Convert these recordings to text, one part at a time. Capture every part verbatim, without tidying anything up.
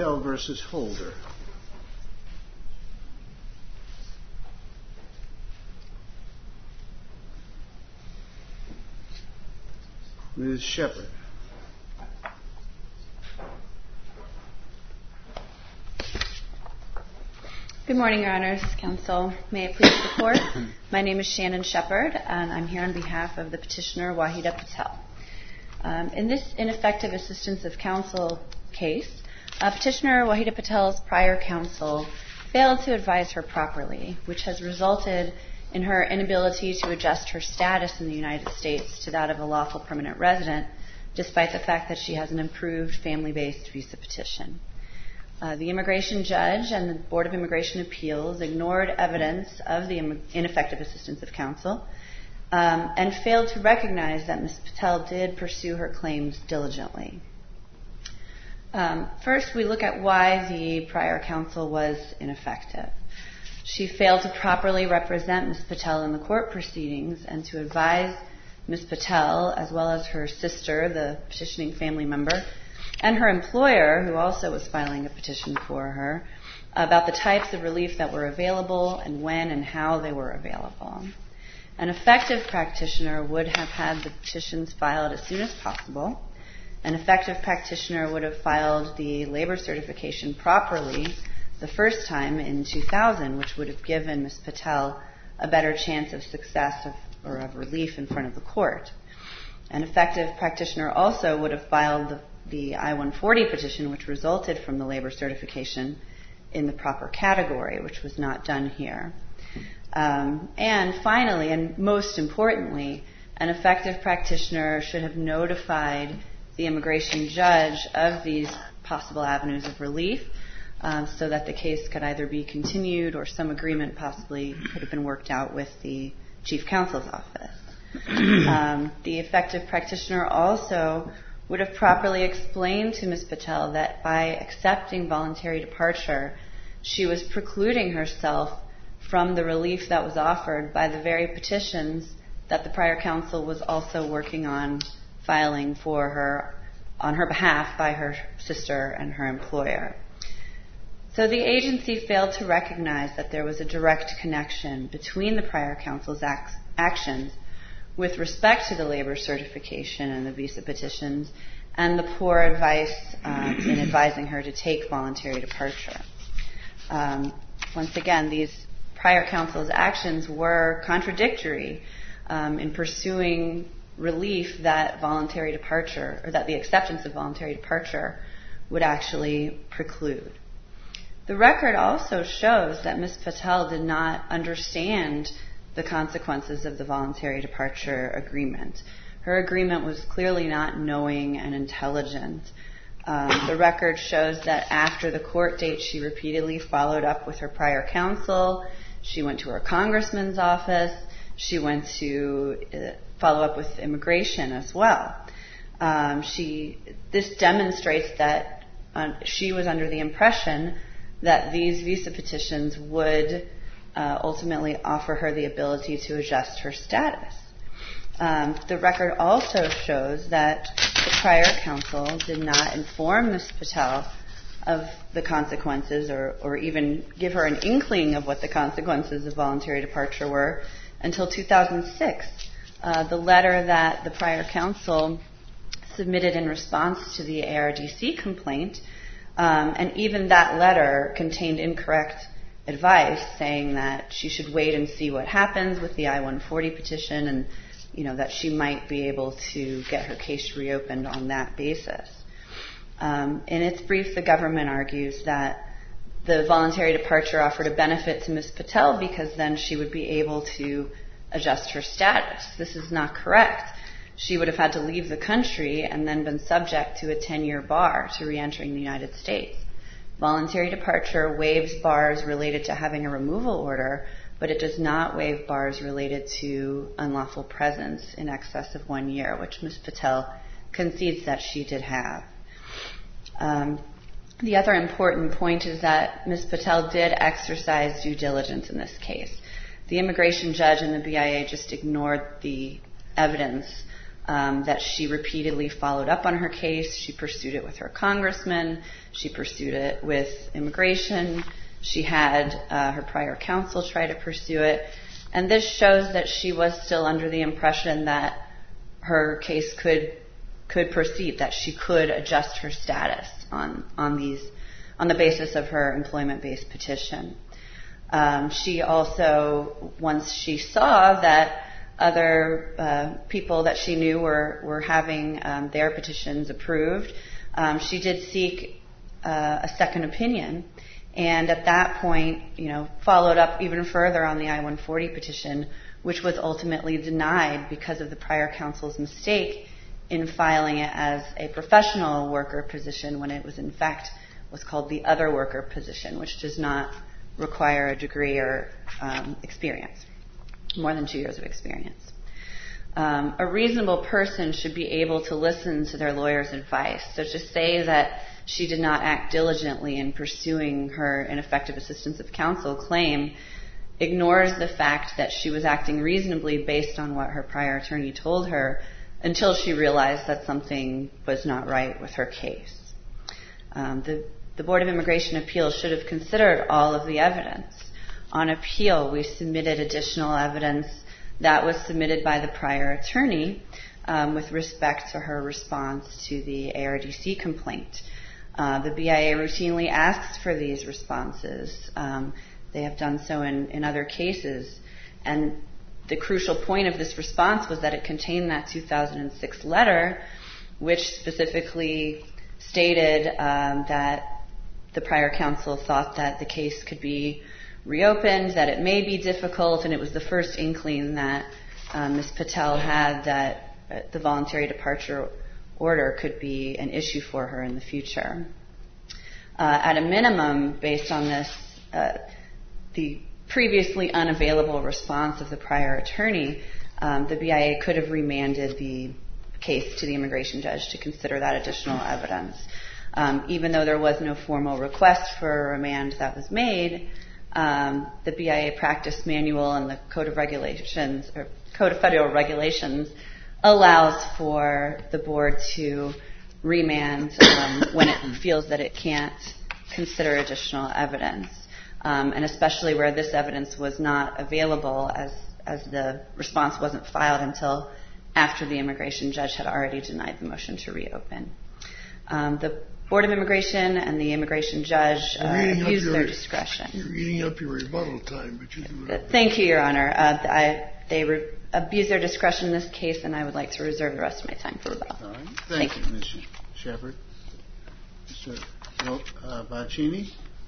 Patel versus Holder. Miz Shepard. Good morning, Your Honors, Counsel. May it please the Court. My name is Shannon Shepard, and I'm here on behalf of the petitioner Wahida Patel. Um, in this ineffective assistance of counsel case, uh, petitioner Wahida Patel's prior counsel failed to advise her properly, which has resulted in her inability to adjust her status in the United States to that of a lawful permanent resident, despite the fact that she has an improved family-based visa petition. Uh, the immigration judge and the Board of Immigration Appeals ignored evidence of the im- ineffective assistance of counsel um, and failed to recognize that Miz Patel did pursue her claims diligently. Um, first, we look at why the prior counsel was ineffective. She failed to properly represent Miz Patel in the court proceedings and to advise Miz Patel, as well as her sister, the petitioning family member, and her employer, who also was filing a petition for her, about the types of relief that were available and when and how they were available. An effective practitioner would have had the petitions filed as soon as possible. An effective practitioner would have filed the labor certification properly the first time in two thousand, which would have given Miz Patel a better chance of success of, or of relief in front of the court. An effective practitioner also would have filed the the I one forty petition, which resulted from the labor certification, in the proper category, which was not done here. Um, and finally, and most importantly, an effective practitioner should have notified the immigration judge of these possible avenues of relief um, so that the case could either be continued or some agreement possibly could have been worked out with the chief counsel's office. Um, the effective practitioner also would have properly explained to Miz Patel that by accepting voluntary departure, she was precluding herself from the relief that was offered by the very petitions that the prior counsel was also working on filing for her on her behalf by her sister and her employer. So the agency failed to recognize that there was a direct connection between the prior counsel's ac- actions with respect to the labor certification and the visa petitions and the poor advice um, in advising her to take voluntary departure. Um, once again, these prior counsel's actions were contradictory um, in pursuing relief that voluntary departure, or that the acceptance of voluntary departure would actually preclude. The record also shows that Miz Patel did not understand the consequences of the voluntary departure agreement. Her agreement was clearly not knowing and intelligent. Um, the record shows that after the court date, she repeatedly followed up with her prior counsel. She went to her congressman's office. She went to uh, follow up with immigration as well. Um, she, this demonstrates that uh, she was under the impression that these visa petitions would Uh, ultimately offer her the ability to adjust her status. Um, the record also shows that the prior counsel did not inform Miz Patel of the consequences or, or even give her an inkling of what the consequences of voluntary departure were until two thousand six. Uh, the letter that the prior counsel submitted in response to the A R D C complaint, um, and even that letter contained incorrect advice saying that she should wait and see what happens with the I one forty petition and, you know, that she might be able to get her case reopened on that basis. Um, in its brief, the government argues that the voluntary departure offered a benefit to Miz Patel because then she would be able to adjust her status. This is not correct. She would have had to leave the country and then been subject to a ten-year bar to re-entering the United States. Voluntary departure waives bars related to having a removal order, but it does not waive bars related to unlawful presence in excess of one year, which Miz Patel concedes that she did have. Um, the other important point is that Miz Patel did exercise due diligence in this case. The immigration judge and the B I A just ignored the evidence um, that she repeatedly followed up on her case. She pursued it with her congressman. She pursued it with immigration. She had uh, her prior counsel try to pursue it. And this shows that she was still under the impression that her case could could proceed, that she could adjust her status on on these on the basis of her employment-based petition. Um, she also, once she saw that other uh, people that she knew were were having um, their petitions approved, um, she did seek uh, a second opinion. And at that point, you know, followed up even further on the I one forty petition, which was ultimately denied because of the prior counsel's mistake in filing it as a professional worker position when it was in fact what's called the other worker position, which does not require a degree or um, experience, more than two years of experience. Um, a reasonable person should be able to listen to their lawyer's advice. So to say that she did not act diligently in pursuing her ineffective assistance of counsel claim ignores the fact that she was acting reasonably based on what her prior attorney told her until she realized that something was not right with her case. Um, the, the Board of Immigration Appeals should have considered all of the evidence. On appeal, we submitted additional evidence that was submitted by the prior attorney um, with respect to her response to the A R D C complaint. Uh, the B I A routinely asks for these responses. Um, they have done so in, in other cases. And the crucial point of this response was that it contained that two thousand six letter, which specifically stated um, that the prior counsel thought that the case could be reopened, that it may be difficult, and it was the first inkling that um, Miz Patel had that uh, the voluntary departure order could be an issue for her in the future. Uh, at a minimum, based on this, uh, the previously unavailable response of the prior attorney, um, the B I A could have remanded the case to the immigration judge to consider that additional evidence. Um, even though there was no formal request for a remand that was made, um, the B I A practice manual and the Code of Regulations, or Code of Federal Regulations, allows for the board to remand um, when it feels that it can't consider additional evidence, um, and especially where this evidence was not available as, as the response wasn't filed until after the immigration judge had already denied the motion to reopen. Um, the Board of Immigration and the immigration judge uh, abused your, their discretion. You're eating up your rebuttal time, but you do it. Thank you, Your Honor. Uh, I, they re- abused their discretion in this case, and I would like to reserve the rest of my time for rebuttal. All right. Thank, Thank you, Miz Shepard. Mister Uh, Bacchini.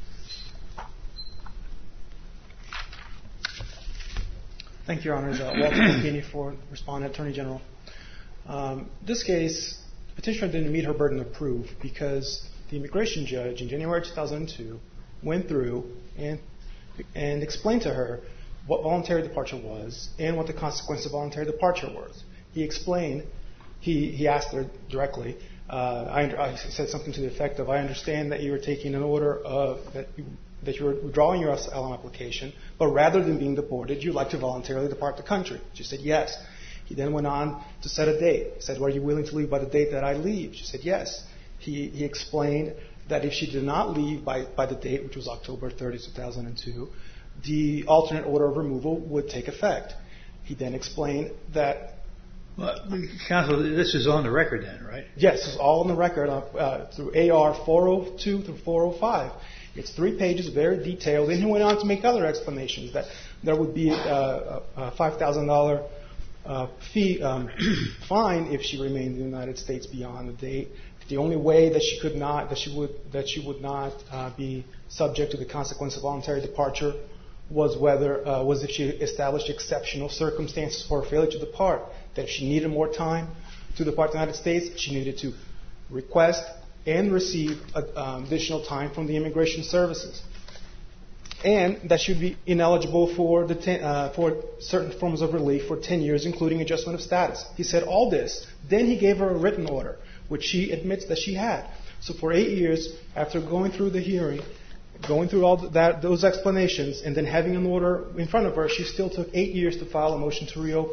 Thank you, Your Honors. Uh, Walter Bacchini for Respondent Attorney General. Um, this case, the petitioner didn't meet her burden of proof because the immigration judge in January two thousand two went through and and explained to her what voluntary departure was and what the consequence of voluntary departure was. He explained, he, he asked her directly, uh, I, I said something to the effect of, I understand that you are taking an order of, that you, that you are withdrawing your asylum application, but rather than being deported, you'd like to voluntarily depart the country. She said yes. He then went on to set a date. He said, well, are you willing to leave by the date that I leave? She said yes. He, he explained that if she did not leave by, by the date, which was October thirtieth, two thousand two, the alternate order of removal would take effect. He then explained that... Well, counsel, this is on the record then, right? Yes, it's all on the record uh, uh, through A R four oh two through four oh five. It's three pages, very detailed. And he went on to make other explanations that there would be a, a five thousand dollars uh, fee um, fine if she remained in the United States beyond the date. The only way that she could not, that she would, that she would not uh, be subject to the consequence of voluntary departure was whether uh, was if she established exceptional circumstances for her failure to depart. That if she needed more time to depart the United States, she needed to request and receive uh, um, additional time from the immigration services, and that she would be ineligible for the ten, uh, for certain forms of relief for ten years, including adjustment of status. He said all this. Then he gave her a written order, which she admits that she had. So for eight years, after going through the hearing, going through all that, those explanations, and then having an order in front of her, she still took eight years to file a motion to reopen.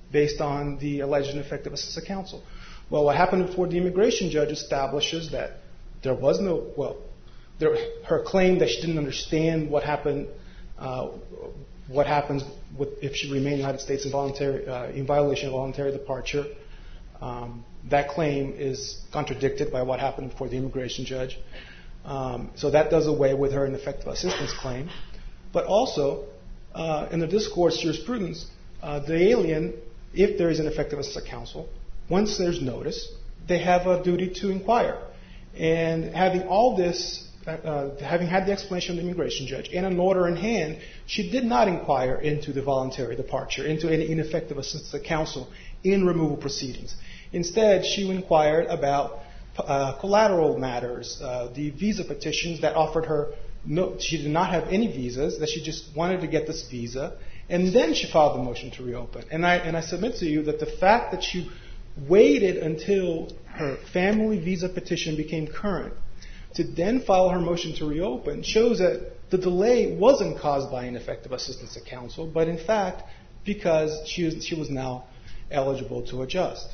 based on the alleged ineffective assistance of counsel. Well, what happened before the immigration judge establishes that there was no, well, there, her claim that she didn't understand what happened, uh, what happens with, if she remained in the United States in, voluntary, uh, in violation of voluntary departure. Um, that claim is contradicted by what happened before the immigration judge. Um, so that does away with her ineffective assistance claim. But also, uh, in the this court's jurisprudence, uh, the alien, if there is an effective assistance of counsel, once there's notice, they have a duty to inquire. And having all this, uh, having had the explanation of the immigration judge and an order in hand, she did not inquire into the voluntary departure, into any ineffective assistance of counsel in removal proceedings. Instead, she inquired about uh, collateral matters, uh, the visa petitions that offered her, no, she did not have any visas, that she just wanted to get this visa, and then she filed the motion to reopen. And I, and I submit to you that the fact that she waited until her family visa petition became current to then file her motion to reopen shows that the delay wasn't caused by ineffective assistance of counsel, but in fact because she was, she was now eligible to adjust.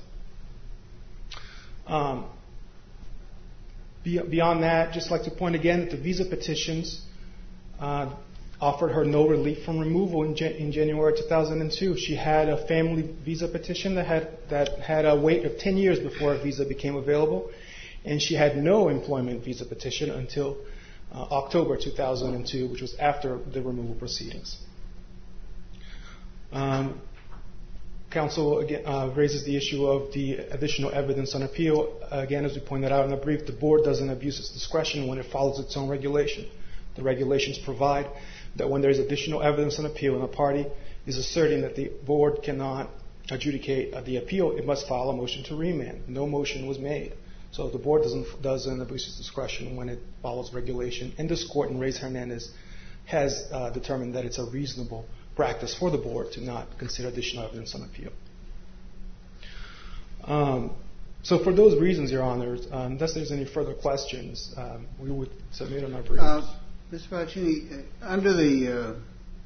Um, be, beyond that, just like to point again that the visa petitions uh, offered her no relief from removal in, Jan- in January two thousand two. She had a family visa petition that had that had a wait of ten years before a visa became available, and she had no employment visa petition until uh, October two thousand two, which was after the removal proceedings. Um, Counsel again, uh, raises the issue of the additional evidence on appeal. Uh, again, as we pointed out in the brief, the board doesn't abuse its discretion when it follows its own regulation. The regulations provide that when there is additional evidence on appeal and a party is asserting that the board cannot adjudicate uh, the appeal, it must file a motion to remand. No motion was made. So the board doesn't, doesn't abuse its discretion when it follows regulation. And this court in Reyes-Hernandez has uh, determined that it's a reasonable practice for the board to not consider additional evidence on appeal. Um, so for those reasons, Your Honors, um, unless there's any further questions, um, we would submit on our briefs. Uh, Mister Bacchini, uh, under the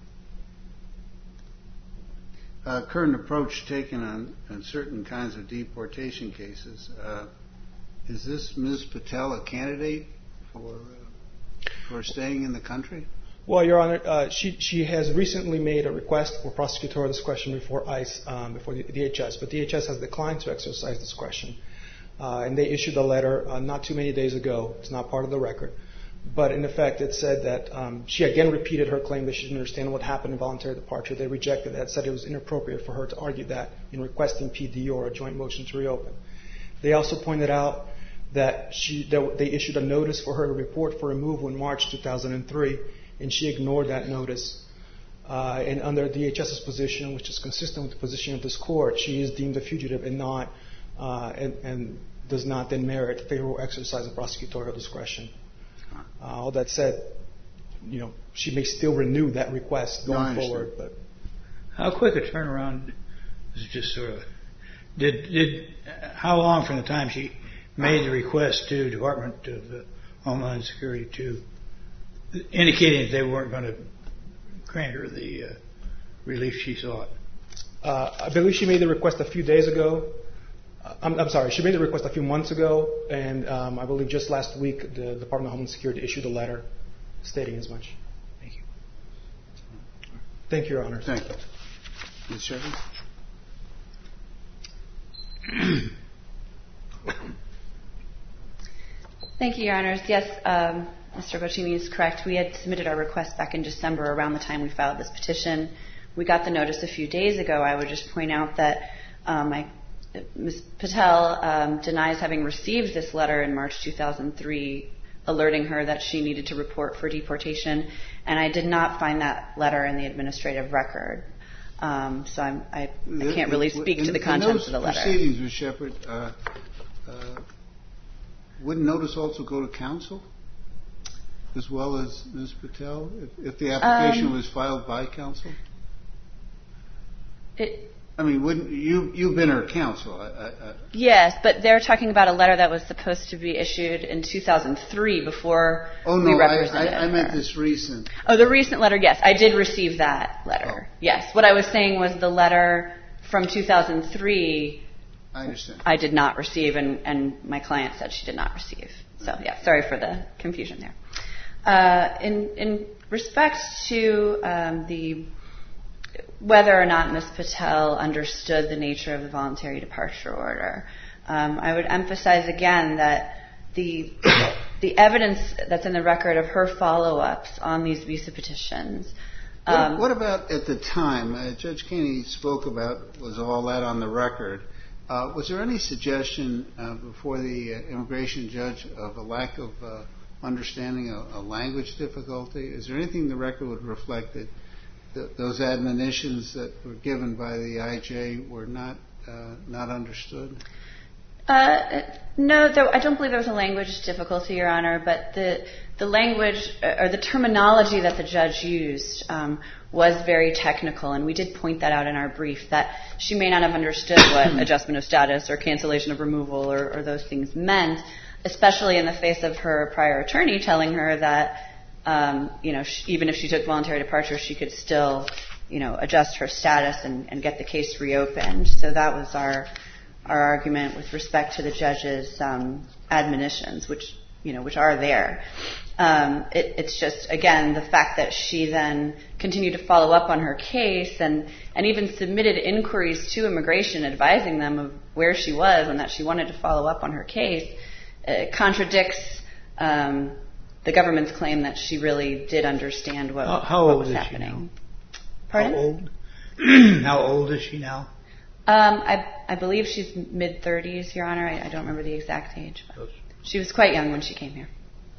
uh, uh, current approach taken on, on certain kinds of deportation cases, uh, is this Miz Patel a candidate for uh, for staying in the country? Well, Your Honor, uh, she she has recently made a request for prosecutorial discretion before ICE, um, before the D H S, but D H S has declined to exercise discretion, uh, and they issued a letter uh, not too many days ago. It's not part of the record, but in effect, it said that um, she again repeated her claim that she didn't understand what happened in voluntary departure. They rejected that, said it was inappropriate for her to argue that in requesting P D or a joint motion to reopen. They also pointed out that she that they issued a notice for her to report for removal in March two thousand three. And she ignored that notice. Uh, and under DHS's position, which is consistent with the position of this court, she is deemed a fugitive and not, uh, and, and does not then merit favorable exercise of prosecutorial discretion. Uh, all that said, you know, she may still renew that request going no, forward. But how quick a turnaround is just sort of did did how long from the time she made the request to Department of uh, Homeland Security to indicating that they weren't going to grant her the uh, relief she sought? Uh, I believe she made the request a few days ago. Uh, I'm, I'm sorry, she made the request a few months ago, and um, I believe just last week the Department of Homeland Security issued a letter stating as much. Thank you. Thank you, Your Honor. Thank you. Miz Shepard? Thank you, Your Honors. Yes, um, Mister Bocchini is correct. We had submitted our request back in December around the time we filed this petition. We got the notice a few days ago. I would just point out that um, I, Miz Patel um, denies having received this letter in March two thousand three alerting her that she needed to report for deportation, and I did not find that letter in the administrative record. Um, so I'm, I, I can't really speak in, to the contents of the letter. Proceedings, Miz Shepard, uh, uh, wouldn't notice also go to counsel as well as Miz Patel, if, if the application um, was filed by counsel? It, I mean, wouldn't you? You've been her counsel. I, I, I, yes, but they're talking about a letter that was supposed to be issued in two thousand three before oh, no, we represented I, I, I meant her. this recent. Oh, the recent letter. Yes, I did receive that letter. Oh. Yes, what I was saying was the letter from two thousand three, I understand. I did not receive, and, and my client said she did not receive. So, yeah, sorry for the confusion there. Uh, in, in respect to um, the whether or not Miz Patel understood the nature of the voluntary departure order, um, I would emphasize again that the the evidence that's in the record of her follow-ups on these visa petitions. Um, what, what about at the time? Uh, Judge Kenney spoke about, was all that on the record. Uh, was there any suggestion uh, before the uh, immigration judge of a lack of uh, understanding a, a language difficulty? Is there anything the record would reflect that th- those admonitions that were given by the I J were not uh, not understood? Uh, no, there, I don't believe there was a language difficulty, Your Honor, but the the language or the terminology that the judge used um, was very technical, and we did point that out in our brief, that she may not have understood what adjustment of status or cancellation of removal or, or those things meant, especially in the face of her prior attorney telling her that, um, you know, she, even if she took voluntary departure, she could still, you know, adjust her status and, and get the case reopened. So that was our our argument with respect to the judge's um, admonitions, which, you know, which are there. Um, it, it's just, again, the fact that she then continued to follow up on her case and, and even submitted inquiries to immigration advising them of where she was and that she wanted to follow up on her case uh, contradicts um, the government's claim that she really did understand what, how, how what old was is happening. She now? Pardon? How old? How old is she now? Um, I, I believe she's mid-thirties, Your Honor. I, I don't remember the exact age. But she was quite young when she came here.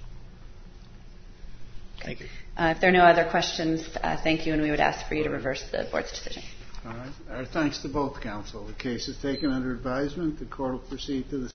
Thank you. Uh, if there are no other questions, uh, thank you, and we would ask for you to reverse the board's decision. All right. Our thanks to both counsel. The case is taken under advisement. The court will proceed to the